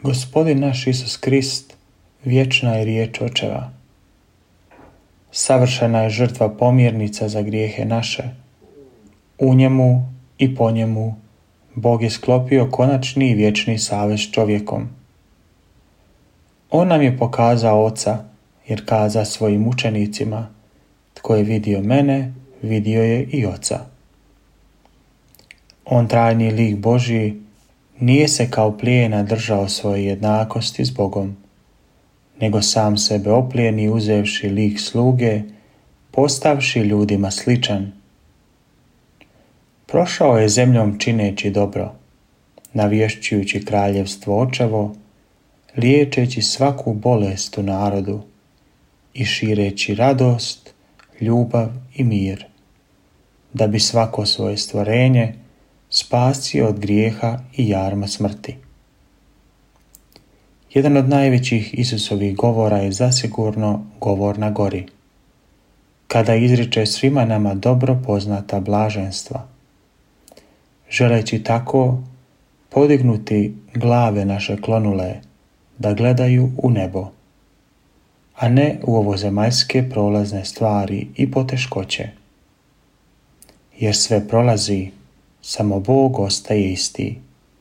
Gospodin naš Isus Krist, vječna je riječ Očeva. Savršena je žrtva pomjernica za grijehe naše. U njemu i po njemu Bog je sklopio konačni i vječni savez s čovjekom. On nam je pokazao Oca, jer kaza svojim učenicima: tko je vidio mene, vidio je i Oca. On, trajni lik Božji, nije se kao plijena držao svoje jednakosti s Bogom, nego sam sebe oplijeni uzevši lik sluge, postavši ljudima sličan. Prošao je zemljom čineći dobro, navješćujući kraljevstvo Očevo, liječeći svaku bolest u narodu i šireći radost, ljubav i mir, da bi svako svoje stvorenje spasio od grijeha i jarma smrti. Jedan od najvećih Isusovih govora je zasigurno govor na gori, kada izriče svima nama dobro poznata blaženstva, želeći tako podignuti glave naše klonule da gledaju u nebo, a ne u ovozemaljske prolazne stvari i poteškoće. Jer sve prolazi, samo Bog ostaje isti.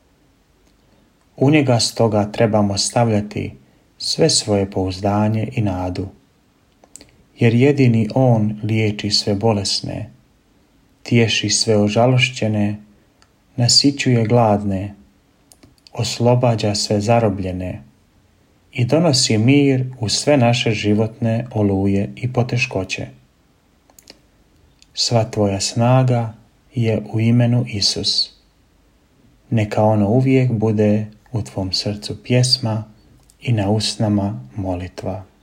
U njega stoga trebamo stavljati sve svoje pouzdanje i nadu, jer jedini on liječi sve bolesne, tješi sve ožalošćene, nasićuje gladne, oslobađa sve zarobljene i donosi mir u sve naše životne oluje i poteškoće. Sva tvoja snaga je u imenu Isus. Neka ono uvijek bude u tvom srcu pjesma i na usnama molitva.